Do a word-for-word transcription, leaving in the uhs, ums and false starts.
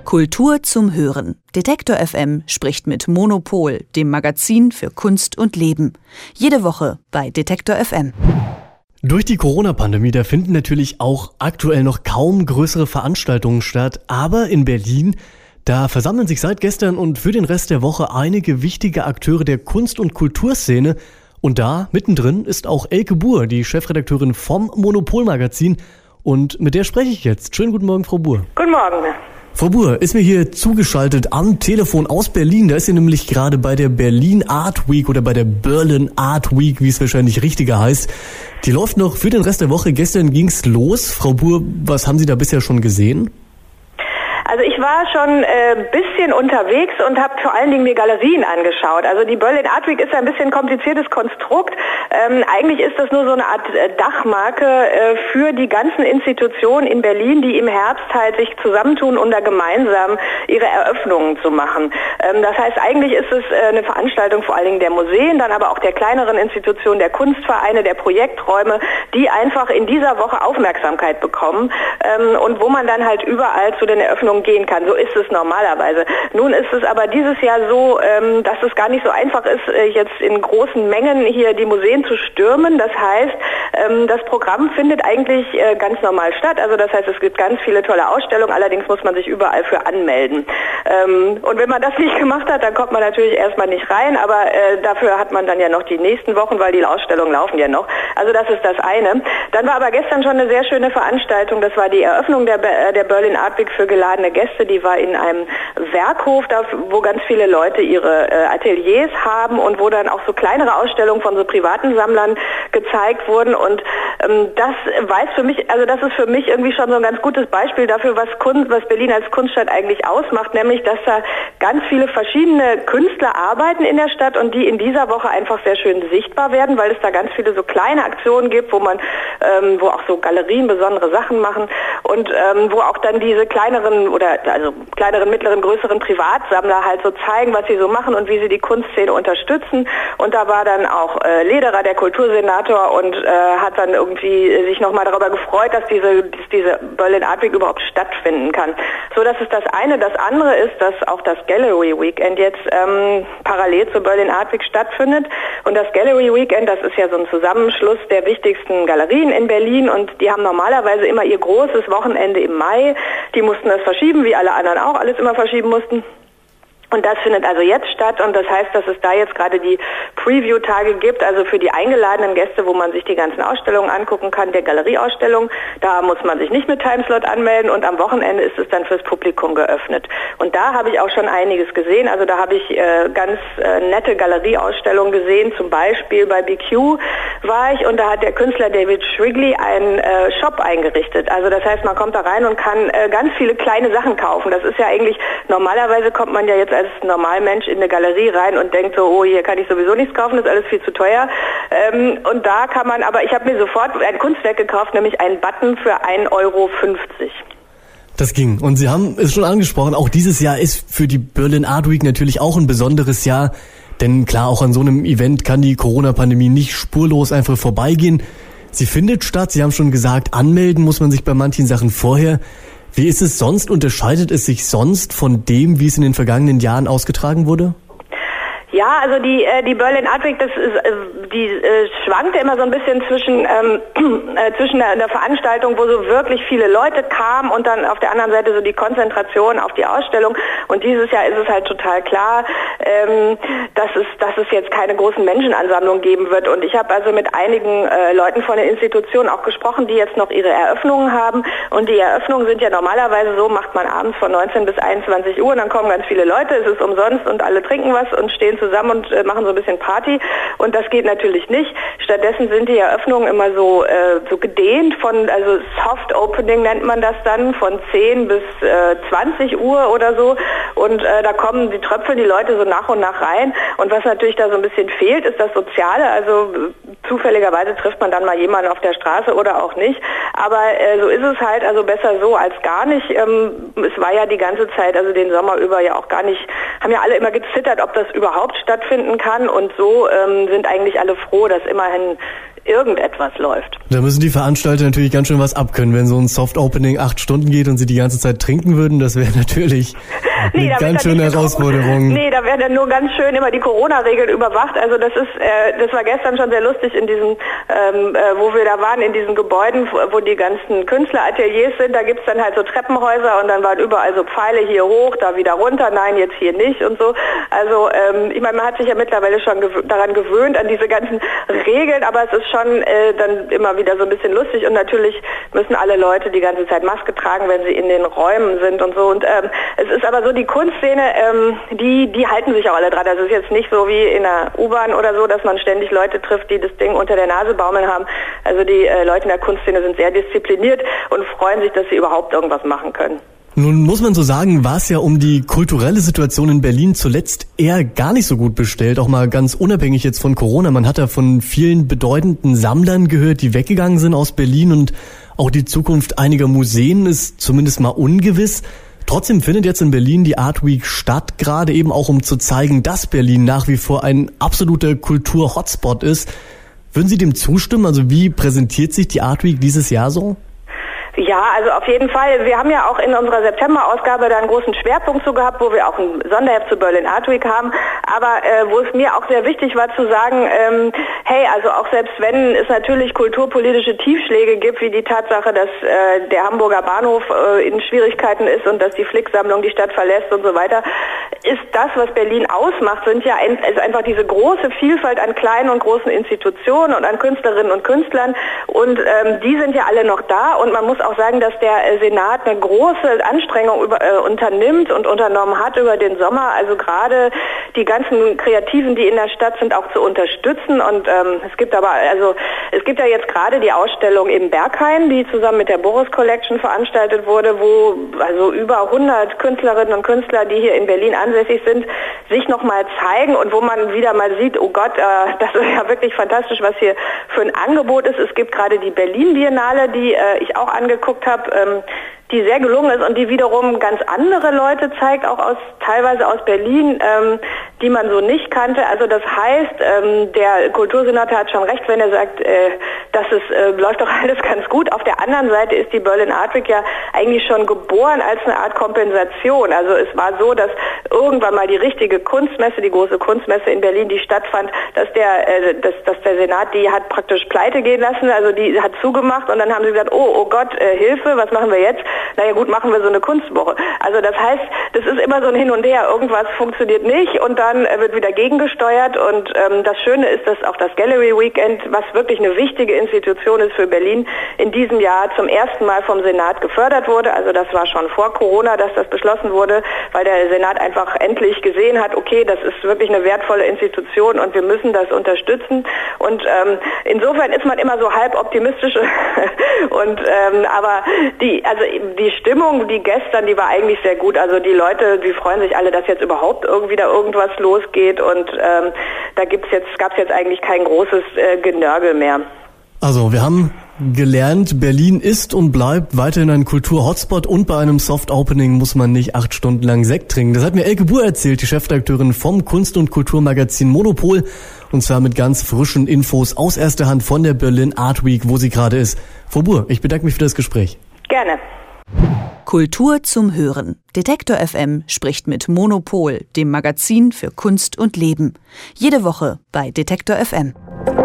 Kultur zum Hören. Detektor F M spricht mit Monopol, dem Magazin für Kunst und Leben. Jede Woche bei Detektor F M. Durch die Corona-Pandemie, da finden natürlich auch aktuell noch kaum größere Veranstaltungen statt. Aber in Berlin, da versammeln sich seit gestern und für den Rest der Woche einige wichtige Akteure der Kunst- und Kulturszene. Und da, mittendrin, ist auch Elke Buhr, die Chefredakteurin vom Monopol-Magazin. Und mit der spreche ich jetzt. Schönen guten Morgen, Frau Buhr. Guten Morgen. Frau Buhr ist mir hier zugeschaltet am Telefon aus Berlin. Da ist sie nämlich gerade bei der Berlin Art Week oder bei der Berlin Art Week, wie es wahrscheinlich richtiger heißt. Die läuft noch für den Rest der Woche. Gestern ging's los. Frau Buhr, was haben Sie da bisher schon gesehen? Also ich war schon ein äh, bisschen unterwegs und habe vor allen Dingen mir Galerien angeschaut. Also die Berlin Art Week ist ein bisschen ein kompliziertes Konstrukt. Ähm, eigentlich ist das nur so eine Art äh, Dachmarke äh, für die ganzen Institutionen in Berlin, die im Herbst halt sich zusammentun, um da gemeinsam ihre Eröffnungen zu machen. Ähm, das heißt, eigentlich ist es äh, eine Veranstaltung vor allen Dingen der Museen, dann aber auch der kleineren Institutionen, der Kunstvereine, der Projekträume, die einfach in dieser Woche Aufmerksamkeit bekommen ähm, und wo man dann halt überall zu den Eröffnungen gehen kann. So ist es normalerweise. Nun ist es aber dieses Jahr so, ähm, dass es gar nicht so einfach ist, äh, jetzt in großen Mengen hier die Museen zu stürmen. Das heißt, ähm, das Programm findet eigentlich äh, ganz normal statt. Also das heißt, es gibt ganz viele tolle Ausstellungen. Allerdings muss man sich überall für anmelden. Ähm, und wenn man das nicht gemacht hat, dann kommt man natürlich erstmal nicht rein. Aber äh, dafür hat man dann ja noch die nächsten Wochen, weil die Ausstellungen laufen ja noch. Also das ist das eine. Dann war aber gestern schon eine sehr schöne Veranstaltung. Das war die Eröffnung der, der Berlin Art Week für geladene Gäste, die war in einem Werkhof, da, wo ganz viele Leute ihre äh, Ateliers haben und wo dann auch so kleinere Ausstellungen von so privaten Sammlern gezeigt wurden. Und ähm, das weiß für mich, also das ist für mich irgendwie schon so ein ganz gutes Beispiel dafür, was Kunst, was Berlin als Kunststadt eigentlich ausmacht, nämlich dass da ganz viele verschiedene Künstler arbeiten in der Stadt und die in dieser Woche einfach sehr schön sichtbar werden, weil es da ganz viele so kleine Aktionen gibt, wo man, ähm, wo auch so Galerien besondere Sachen machen und ähm, wo auch dann diese kleineren oder also kleineren, mittleren, größeren Privatsammler halt so zeigen, was sie so machen und wie sie die Kunstszene unterstützen. Und da war dann auch äh, Lederer, der Kultursenator, und äh, hat dann irgendwie sich nochmal darüber gefreut, dass diese, dass diese Berlin Art Week überhaupt stattfinden kann. So, das ist das eine. Das andere ist, dass auch das Gallery Weekend jetzt ähm, parallel zur Berlin Art Week stattfindet. Und das Gallery Weekend, das ist ja so ein Zusammenschluss der wichtigsten Galerien in Berlin und die haben normalerweise immer ihr großes Wochenende im Mai. Die mussten das verschieben, wie alle anderen auch alles immer verschieben mussten. Und das findet also jetzt statt und das heißt, dass es da jetzt gerade die Preview-Tage gibt, also für die eingeladenen Gäste, wo man sich die ganzen Ausstellungen angucken kann, der Galerieausstellung. Da muss man sich nicht mit Timeslot anmelden und am Wochenende ist es dann fürs Publikum geöffnet. Und da habe ich auch schon einiges gesehen. Also da habe ich äh, ganz äh, nette Galerieausstellungen gesehen. Zum Beispiel bei B Q war ich und da hat der Künstler David Shrigley einen äh, Shop eingerichtet. Also das heißt, man kommt da rein und kann äh, ganz viele kleine Sachen kaufen. Das ist ja eigentlich, normalerweise kommt man ja jetzt als Normalmensch in eine Galerie rein und denkt so, oh, hier kann ich sowieso nichts kaufen, das ist alles viel zu teuer. Ähm, und da kann man, aber ich habe mir sofort ein Kunstwerk gekauft, nämlich einen Button für ein Euro fünfzig. Das ging. Und Sie haben es schon angesprochen, auch dieses Jahr ist für die Berlin Art Week natürlich auch ein besonderes Jahr. Denn klar, auch an so einem Event kann die Corona-Pandemie nicht spurlos einfach vorbeigehen. Sie findet statt, Sie haben schon gesagt, anmelden muss man sich bei manchen Sachen vorher. Wie ist es sonst? Unterscheidet es sich sonst von dem, wie es in den vergangenen Jahren ausgetragen wurde? Ja, also die äh, die Berlin Art Week, das ist, äh, die äh, schwankte immer so ein bisschen zwischen ähm, äh, zwischen einer Veranstaltung, wo so wirklich viele Leute kamen und dann auf der anderen Seite so die Konzentration auf die Ausstellung. Und dieses Jahr ist es halt total klar, ähm, dass es dass es jetzt keine großen Menschenansammlungen geben wird. Und ich habe also mit einigen äh, Leuten von der Institution auch gesprochen, die jetzt noch ihre Eröffnungen haben. Und die Eröffnungen sind ja normalerweise so, macht man abends von neunzehn bis einundzwanzig Uhr, und dann kommen ganz viele Leute, es ist umsonst und alle trinken was und stehen zusammen und äh, machen so ein bisschen Party und das geht natürlich nicht. Stattdessen sind die Eröffnungen immer so äh, so gedehnt von, also Soft Opening nennt man das dann, von zehn bis äh, zwanzig Uhr oder so und äh, da kommen, die tröpfeln die Leute so nach und nach rein und was natürlich da so ein bisschen fehlt, ist das Soziale, also zufälligerweise trifft man dann mal jemanden auf der Straße oder auch nicht. Aber äh, so ist es halt, also besser so als gar nicht. Ähm, es war ja die ganze Zeit, also den Sommer über ja auch gar nicht, haben ja alle immer gezittert, ob das überhaupt stattfinden kann. Und so ähm, sind eigentlich alle froh, dass immerhin irgendetwas läuft. Da müssen die Veranstalter natürlich ganz schön was abkönnen, wenn so ein Soft-Opening acht Stunden geht und sie die ganze Zeit trinken würden. Das wäre natürlich eine nee, ganz schöne Herausforderung. Nee, da werden dann nur ganz schön immer die Corona-Regeln überwacht. Also das ist, äh, das war gestern schon sehr lustig in diesem, ähm, äh, wo wir da waren, in diesen Gebäuden, wo die ganzen Künstlerateliers sind. Da gibt's dann halt so Treppenhäuser und dann waren überall so Pfeile hier hoch, da wieder runter, nein, jetzt hier nicht und so. Also ähm, ich meine, man hat sich ja mittlerweile schon gew- daran gewöhnt, an diese ganzen Regeln, aber es ist schon äh, dann immer wieder so ein bisschen lustig und natürlich müssen alle Leute die ganze Zeit Maske tragen, wenn sie in den Räumen sind und so. Und ähm, es ist aber so, die Kunstszene, ähm, die die halten sich auch alle dran. Also es ist jetzt nicht so wie in der U-Bahn oder so, dass man ständig Leute trifft, die das Ding unter der Nase baumeln haben. Also die äh, Leute in der Kunstszene sind sehr diszipliniert und freuen sich, dass sie überhaupt irgendwas machen können. Nun muss man so sagen, war es ja um die kulturelle Situation in Berlin zuletzt eher gar nicht so gut bestellt, auch mal ganz unabhängig jetzt von Corona. Man hat ja von vielen bedeutenden Sammlern gehört, die weggegangen sind aus Berlin und auch die Zukunft einiger Museen ist zumindest mal ungewiss. Trotzdem findet jetzt in Berlin die Art Week statt, gerade eben auch um zu zeigen, dass Berlin nach wie vor ein absoluter Kultur-Hotspot ist. Würden Sie dem zustimmen? Also wie präsentiert sich die Art Week dieses Jahr so? Ja, also auf jeden Fall. Wir haben ja auch in unserer September-Ausgabe da einen großen Schwerpunkt zu gehabt, wo wir auch ein Sonderheft zu Berlin Art Week haben. Aber äh, wo es mir auch sehr wichtig war zu sagen, ähm, hey, also auch selbst wenn es natürlich kulturpolitische Tiefschläge gibt, wie die Tatsache, dass äh, der Hamburger Bahnhof äh, in Schwierigkeiten ist und dass die Flick-Sammlung die Stadt verlässt und so weiter, ist das, was Berlin ausmacht, sind ja ein, ist einfach diese große Vielfalt an kleinen und großen Institutionen und an Künstlerinnen und Künstlern. Und ähm, die sind ja alle noch da und man muss auch sagen, dass der Senat eine große Anstrengung über, äh, unternimmt und unternommen hat über den Sommer, also gerade die ganzen Kreativen, die in der Stadt sind, auch zu unterstützen. Und ähm, es gibt aber, also es gibt ja jetzt gerade die Ausstellung im Berghain, die zusammen mit der Boris Collection veranstaltet wurde, wo also über hundert Künstlerinnen und Künstler, die hier in Berlin ansässig sind, sich nochmal zeigen und wo man wieder mal sieht, oh Gott, äh, das ist ja wirklich fantastisch, was hier für ein Angebot ist. Es gibt gerade die Berlin Biennale, die äh, ich auch angeguckt habe, ähm, die sehr gelungen ist und die wiederum ganz andere Leute zeigt, auch aus teilweise aus Berlin, ähm, die man so nicht kannte. Also das heißt, ähm, der Kultursenator hat schon recht, wenn er sagt, äh, dass es äh, läuft doch alles ganz gut. Auf der anderen Seite ist die Berlin Art Week ja eigentlich schon geboren als eine Art Kompensation. Also es war so, dass irgendwann mal die richtige Kunstmesse, die große Kunstmesse in Berlin, die stattfand, dass der, äh, dass, dass der Senat die hat praktisch pleite gehen lassen, also die hat zugemacht und dann haben sie gesagt, oh, oh Gott, äh, Hilfe, was machen wir jetzt? Naja gut, machen wir so eine Kunstwoche. Also das heißt, das ist immer so ein Hin und Her. Irgendwas funktioniert nicht und dann wird wieder gegengesteuert. Und ähm, das Schöne ist, dass auch das Gallery Weekend, was wirklich eine wichtige Institution ist für Berlin, in diesem Jahr zum ersten Mal vom Senat gefördert wurde. Also das war schon vor Corona, dass das beschlossen wurde, weil der Senat einfach endlich gesehen hat, okay, das ist wirklich eine wertvolle Institution und wir müssen das unterstützen. Und ähm, insofern ist man immer so halb optimistisch. und ähm, aber die, also die Stimmung, die gestern, die war eigentlich sehr gut. Also die Leute, die freuen sich alle, dass jetzt überhaupt irgendwie da irgendwas losgeht und ähm, da gibt's jetzt, gab's jetzt eigentlich kein großes äh, Genörgel mehr. Also wir haben gelernt, Berlin ist und bleibt weiterhin ein Kultur-Hotspot und bei einem Soft-Opening muss man nicht acht Stunden lang Sekt trinken. Das hat mir Elke Buhr erzählt, die Chefredakteurin vom Kunst- und Kulturmagazin Monopol, und zwar mit ganz frischen Infos aus erster Hand von der Berlin Art Week, wo sie gerade ist. Frau Buhr, ich bedanke mich für das Gespräch. Gerne. Kultur zum Hören. Detektor F M spricht mit Monopol, dem Magazin für Kunst und Leben. Jede Woche bei Detektor F M.